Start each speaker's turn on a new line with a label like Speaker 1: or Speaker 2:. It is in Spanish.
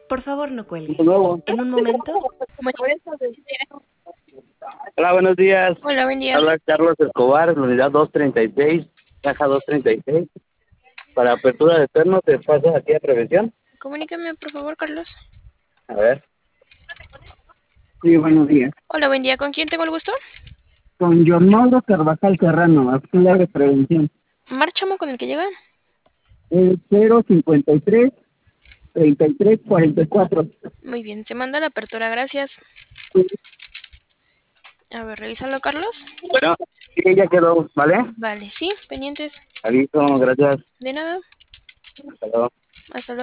Speaker 1: Por favor, no cuelgue.
Speaker 2: De nuevo.
Speaker 1: En un momento.
Speaker 2: Hola, buenos días.
Speaker 3: Hola, buen día.
Speaker 2: Habla Carlos Escobar, la unidad 236, caja 236. Para apertura de terno, ¿te pasas aquí a prevención?
Speaker 3: Comunícame, por favor, Carlos.
Speaker 2: A ver. Sí, buenos días.
Speaker 3: Hola, buen día. ¿Con quién tengo el gusto?
Speaker 2: Con Yornaldo Carvajal Serrano, auxiliar de prevención.
Speaker 3: Márchamo con el que llega.
Speaker 2: 053 3344.
Speaker 3: Muy bien, se manda la apertura, gracias. A ver, revísalo, Carlos.
Speaker 2: Bueno, sí, ya quedó, ¿vale?
Speaker 3: Vale, sí, pendientes.
Speaker 2: Aviso, gracias.
Speaker 3: De nada.
Speaker 2: Hasta luego.
Speaker 3: Hasta luego.